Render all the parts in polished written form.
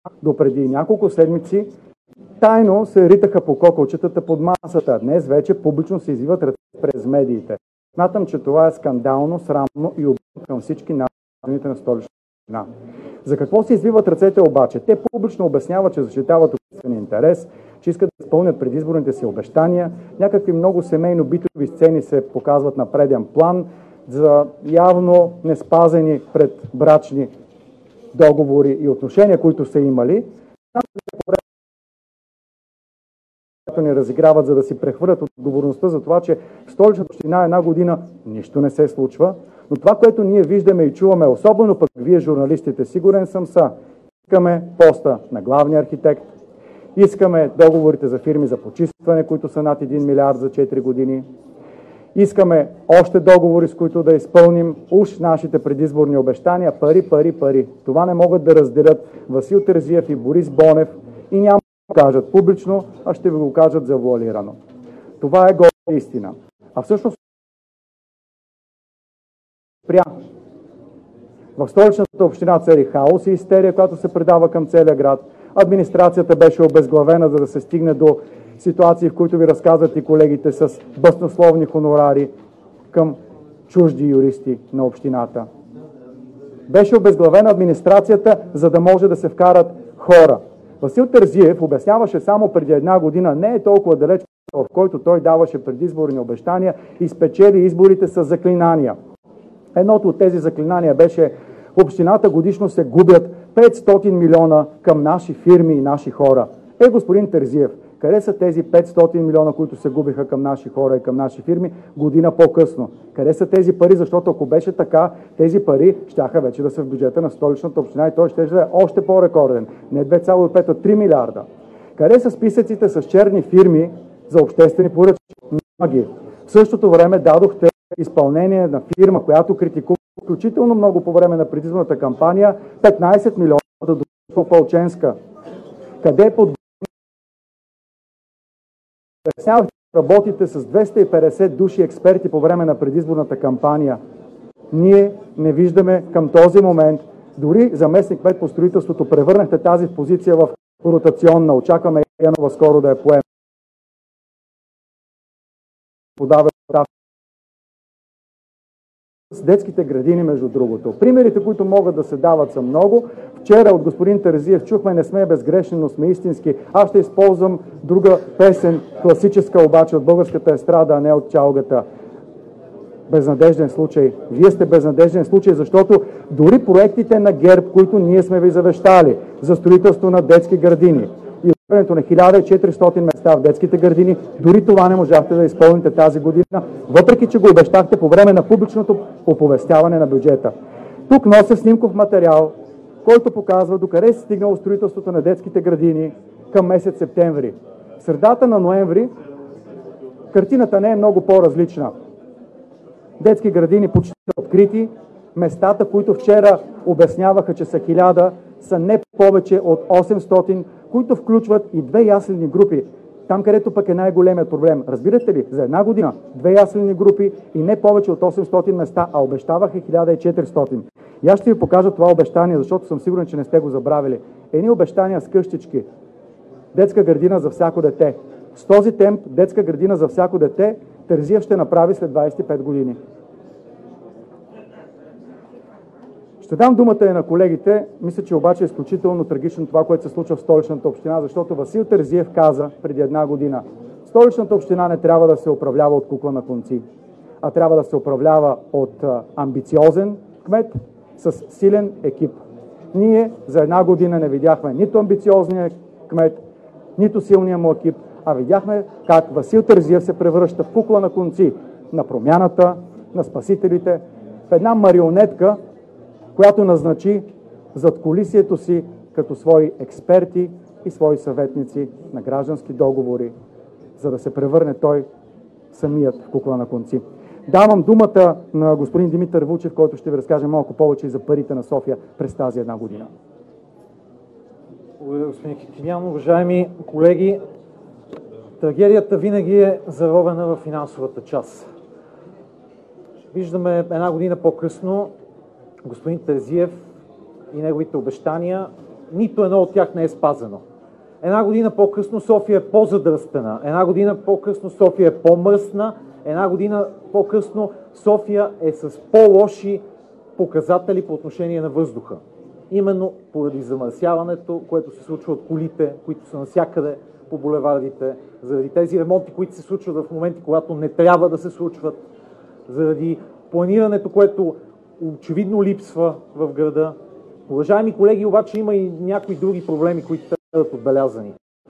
до преди няколко седмици тайно се ритаха по кокълчетата под масата. Днес вече публично се извиват ръце през медиите. Смятам, че това е скандално, срамно и обидно към всички гражданите на Столична община. За какво се извиват ръцете обаче? Те публично обясняват, че защитават обществен интерес, че искат да изпълнят предизборните си обещания. Някакви много семейно-битови сцени се показват на преден план за явно неспазени предбрачни договори и отношения, които са имали. Ни разиграват, за да си прехвърлят отговорността за това, че в Столичната община една година нищо не се случва. Но това, което ние виждаме и чуваме, особено пък вие журналистите, сигурен съм искаме поста на главния архитект, искаме договорите за фирми за почистване, които са над 1 милиард за 4 години, искаме още договори, с които да изпълним уж нашите предизборни обещания, пари, пари, пари. Това не могат да разделят Васил Терзиев и Борис Бонев и няма да го кажат публично, а ще ви го кажат завуалирано. Това е гола истина. А всъщност в Столичната община цари хаос и истерия, която се предава към целия град. Администрацията беше обезглавена, за да се стигне до ситуации, в които ви разказват и колегите с баснословни хонорари към чужди юристи на общината. Беше обезглавена администрацията, за да може да се вкарат хора. Васил Терзиев обясняваше само преди една година, не е толкова далеч, в който той даваше предизборни обещания и спечели изборите с заклинания. Едното от тези заклинания беше: общината годишно се губят 500 милиона към наши фирми и наши хора. Господин Терзиев, къде са тези 500 милиона, които се губиха към наши хора и към наши фирми година по-късно? Къде са тези пари? Защото ако беше така, тези пари щяха вече да са в бюджета на Столичната община и той ще е още по-рекорден. Не 2,5, а 3 милиарда. Къде са списъците с черни фирми за обществени поръчки? Няма ги. В същото време дадохте изпълнение на фирма, която критикува включително много по време на предизборната кампания, 15 милиона да дойде Опалченска. Къде работите с 250 души експерти по време на предизборната кампания? Ние не виждаме към този момент. Дори заместник-кмет по строителството превърнахте тази позиция в ротационна. Очакваме Янова скоро да я поеме. Подава с детските градини, между другото. Примерите, които могат да се дават, са много. Вчера от господин Терзиев чухме: не сме безгрешни, но сме истински. Аз ще използвам друга песен, класическа обаче от българската естрада, а не от чалгата. Безнадежден случай. Вие сте безнадежден случай, защото дори проектите на ГЕРБ, които ние сме ви завещали за строителство на детски градини и отварянето на 1400 места в детските градини, дори това не можахте да изпълните тази година, въпреки че го обещахте по време на публичното оповестяване на бюджета. Тук нося снимков материал, който показва докъде се стигнало строителството на детските градини към месец септември. В средата на ноември картината не е много по-различна. Детски градини почти открити, местата, които вчера обясняваха, че са 1000, са не повече от 800, които включват и 2 яслени групи. Там, където пък е най-големият проблем. Разбирате ли? За една година 2 яслени групи и не повече от 800 места, а обещаваха 1400. И аз ще ви покажа това обещание, защото съм сигурен, че не сте го забравили. Едни обещания с къщички. Детска градина за всяко дете. С този темп детска градина за всяко дете Терзиев ще направи след 25 години. Ще дам думата и на колегите. Мисля, че обаче е изключително трагично това, което се случва в Столичната община, защото Васил Терзиев каза преди една година: Столичната община не трябва да се управлява от кукла на конци, а трябва да се управлява от амбициозен кмет с силен екип. Ние за една година не видяхме нито амбициозния кмет, нито силния му екип, а видяхме как Васил Терзиев се превръща в кукла на конци на промяната, на спасителите, в една марионетка, която назначи задкулисието си като свои експерти и свои съветници на граждански договори, за да се превърне той самият в кукла на конци. Давам думата на господин Димитър Вучев, който ще ви разкаже малко повече и за парите на София през тази една година. Благодаря, господин Китинян. Уважаеми колеги, трагедията винаги е заровена в финансовата част. Виждаме една година по-късно господин Терзиев и неговите обещания нито едно от тях не е спазено. Една година по-късно София е по-задръстена, една година по-късно София е по-мръсна, една година по-късно София е с по-лоши показатели по отношение на въздуха. Именно поради замърсяването, което се случва от колите, които са навсякъде по булевардите, заради тези ремонти, които се случват в моменти, когато не трябва да се случват, заради планирането, което очевидно липсва в града. Уважаеми колеги, обаче има и някои други проблеми, които трябва да бъдат отбелязани.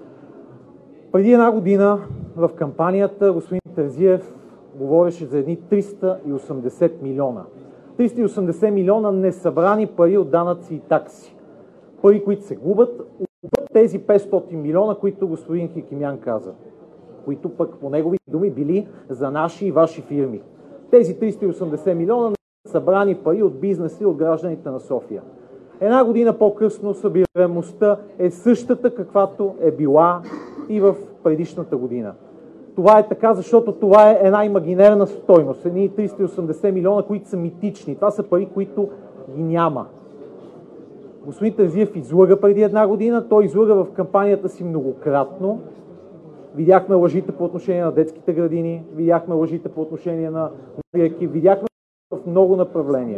Преди една година в кампанията господин Терзиев говореше за едни 380 милиона. 380 милиона несъбрани пари от данъци и такси. Пари, които се губят от тези 500 милиона, които господин Хикимян каза, които пък по негови думи били за наши и ваши фирми. Тези 380 милиона събрани пари от бизнеса и от гражданите на София. Една година по-късно събираемостта е същата, каквато е била и в предишната година. Това е така, защото това е една имагинерна стойност. Едни 380 милиона, които са митични. Това са пари, които ги няма. Господин Терзиев излъга преди една година. Той излъга в кампанията си многократно. Видяхме лъжите по отношение на детските градини, видяхме лъжите по отношение на новия екип, видяхме в много направления.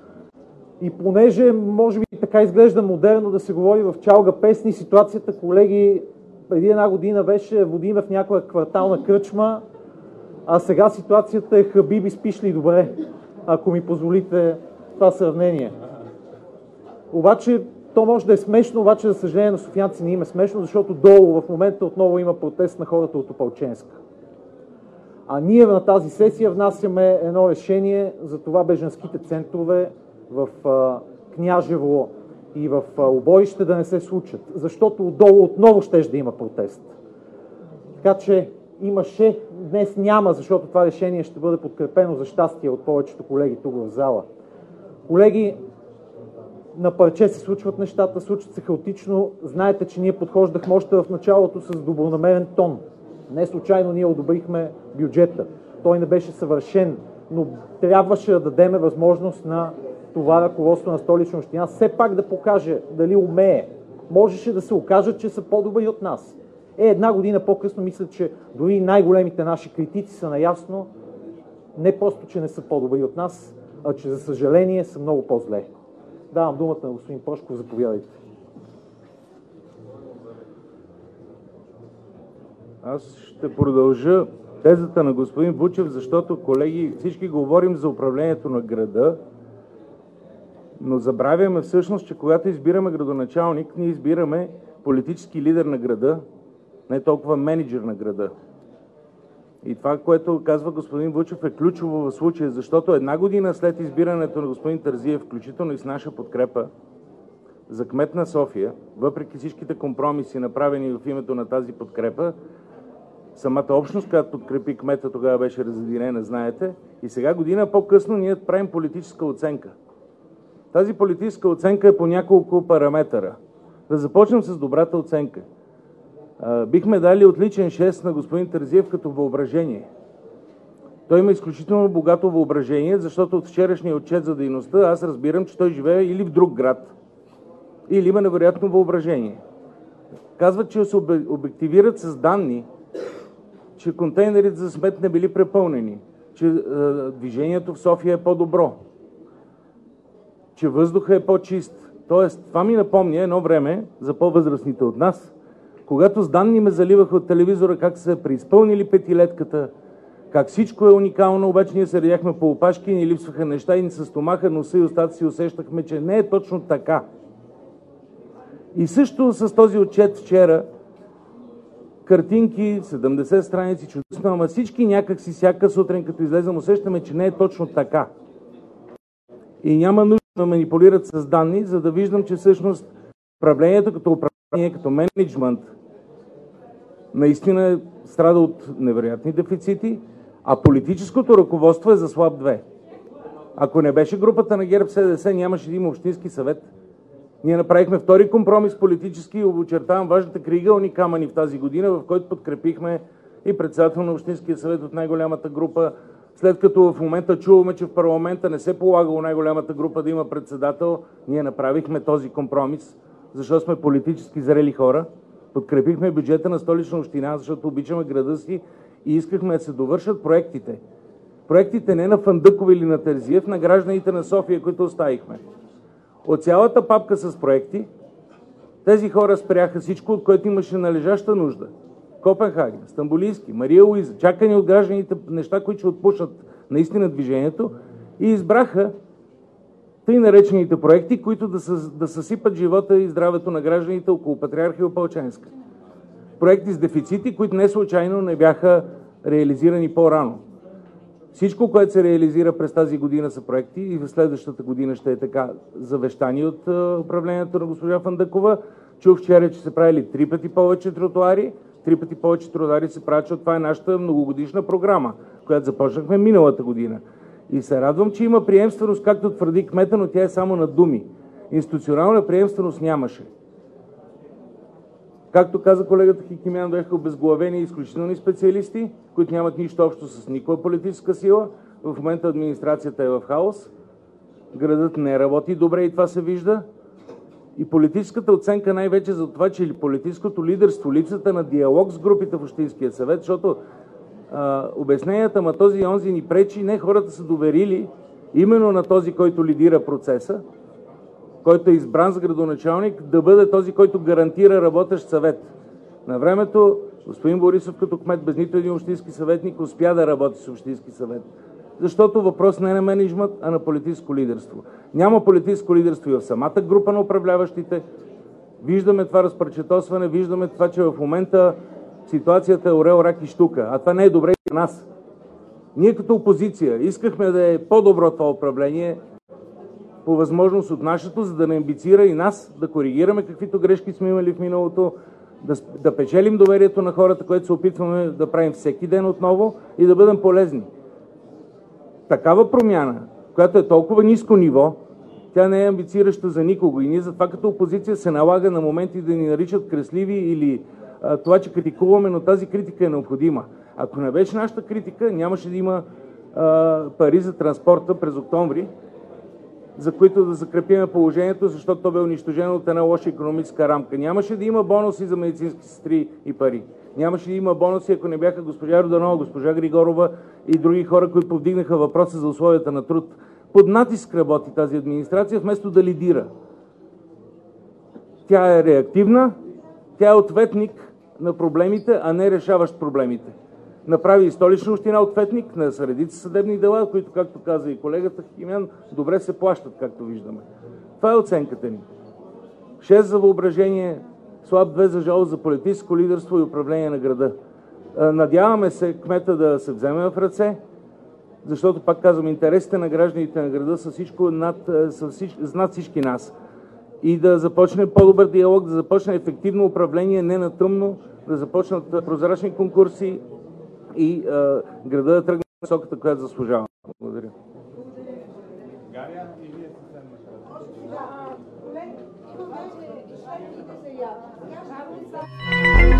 И понеже, може би така изглежда модерно да се говори в чалга песни, ситуацията, колеги, преди една година беше водим в някоя квартална кръчма, а сега ситуацията е хабиби, спиш ли добре, ако ми позволите това сравнение. Обаче, то може да е смешно, обаче за съжаление на софиянци не им е смешно, защото долу в момента отново има протест на хората от Опалченска. А ние на тази сесия внасяме едно решение за това бежанските центрове в Княжево и в Оборище да не се случат, защото отдолу отново щеше да има протест. Така че имаше, днес няма, защото това решение ще бъде подкрепено за щастие от повечето колеги тук в зала. Колеги, на парче се случват нещата, случват се хаотично. Знаете, че ние подхождахме още в началото с добронамерен тон. Не случайно ние одобрихме бюджета. Той не беше съвършен, но трябваше да дадем възможност на това ръководство на Столична община все пак да покаже дали умее. Можеше да се окажат, че са по-добри от нас. Една година по-късно мисля, че дори най-големите наши критици са наясно, не просто, че не са по-добри от нас, а че за съжаление са много по-зле. Давам думата на господин Прошков, заповядайте. Аз ще продължа тезата на господин Вучев, защото, колеги, всички говорим за управлението на града, но забравяме всъщност, че когато избираме градоначалник, ние избираме политически лидер на града, не толкова менеджер на града. И това, което казва господин Вучев, е ключово в случая, защото една година след избирането на господин Терзиев, включително и с наша подкрепа за кмет на София, въпреки всичките компромиси, направени в името на тази подкрепа, самата общност, която подкрепи кмета, тогава беше разединена, знаете, и сега година по-късно ние правим политическа оценка. Тази политическа оценка е по няколко параметъра. Да започнем с добрата оценка. Бихме дали отличен 6 на господин Терзиев като въображение. Той има изключително богато въображение, защото от вчерашния отчет за дейността аз разбирам, че той живее или в друг град, или има невероятно въображение. Казват, че се обективират с данни, че контейнерите за смет не били препълнени, че движението в София е по-добро, че въздуха е по-чист. Тоест, това ми напомня едно време, за по-възрастните от нас, когато с данни ме заливаха от телевизора как са преизпълнили петилетката, как всичко е уникално, обаче ние се редяхме по опашки, ни липсваха неща и ни с стомаха, носа и устата си усещахме, че не е точно така. И също с този отчет вчера, картинки, 70 страници, чудесно, ама всички някак си всяка сутрин, като излезем, усещаме, че не е точно така. И няма нужда да манипулират с данни, за да виждам, че всъщност управлението като управление, като менеджмент, наистина страда от невероятни дефицити, а политическото ръководство е за слаб 2. Ако не беше групата на ГЕРБ-СДС, нямаше да има общински съвет. Ние направихме втори компромис политически и очертавам важните крайъгълни камъни в тази година, в който подкрепихме и председател на Общинския съвет от най-голямата група, след като в момента чуваме, че в парламента не се полагало най-голямата група да има председател, ние направихме този компромис. защото сме политически зрели хора. Подкрепихме бюджета на Столична община, защото обичаме града си и искахме да се довършат проектите. Проектите не на Фандъкова или на Терзиев, на гражданите на София, които оставихме. От цялата папка с проекти, тези хора спряха всичко, от което имаше належаща нужда. Копенхаген, Стамбулийски, Мария Луиза, чакани от гражданите неща, които ще отпушат наистина движението, и избраха тъй наречените проекти, които да съсипат живота и здравето на гражданите около Патриарха и Опалченска. Проекти с дефицити, които не случайно не бяха реализирани по-рано. Всичко, което се реализира през тази година, са проекти и в следващата година ще е така, завещани от управлението на госпожа Фандъкова. Чух вчера, че се правили 3 пъти повече тротуари. 3 пъти повече тротуари се правят, защото това е нашата многогодишна програма, която започнахме миналата година. И се радвам, че има приемственост, както твърди кмета, но тя е само на думи. Институционална приемственост нямаше. Както каза колегата Хикимян, бяха обезглавени изключителни специалисти, които нямат нищо общо с никаква политическа сила. В момента администрацията е в хаос. Градът не работи добре и това се вижда. И политическата оценка най-вече за това, че политическото лидерство, липсата на диалог с групите в Общинския съвет, защото обясненията, ма този и онзи ни пречи, не, хората са доверили именно на този, който лидира процеса, който е избран с градоначалник, да бъде този, който гарантира работещ съвет. На времето господин Борисов като кмет без нито един общински съветник успя да работи с общински съвет. Защото въпрос не е на менеджмент, а на политическо лидерство. Няма политическо лидерство и в самата група на управляващите. Виждаме това разпръчетосване, виждаме това, че в момента ситуацията е орел, рак и щука, а това не е добре и за нас. Ние като опозиция искахме да е по-добро това управление, по възможност от нашето, за да не амбицира и нас да коригираме каквито грешки сме имали в миналото, да печелим доверието на хората, което се опитваме да правим всеки ден отново и да бъдем полезни. Такава промяна, която е толкова ниско ниво, тя не е амбицираща за никого. И ние затова като опозиция се налага на моменти да ни наричат кресливи или това, че критикуваме, но тази критика е необходима. Ако не беше нашата критика, нямаше да има пари за транспорта през октомври, за които да закрепиме положението, защото то бе унищожено от една лоша икономическа рамка. Нямаше да има бонуси за медицински сестри и пари. Нямаше да има бонуси, ако не бяха госпожа Роданова, госпожа Григорова и други хора, които повдигнаха въпроса за условията на труд. Под натиск работи тази администрация, вместо да лидира. Тя е реактивна, тя е ответник на проблемите, а не решаващ проблемите. Направи и Столична община ответник на редица съдебни дела, които, както каза и колегата Химян, добре се плащат, както виждаме. Това е оценката ни. 6 за въображение, слаб 2 за жалост за политическо лидерство и управление на града. Надяваме се кмета да се вземе в ръце, защото, пак казвам, интересите на гражданите на града са над всички нас. И да започне по-добър диалог, да започне ефективно управление, не на тъмно, да започнат прозрачни конкурси и града да тръгне на високата, която заслужава. Благодаря. Колеги,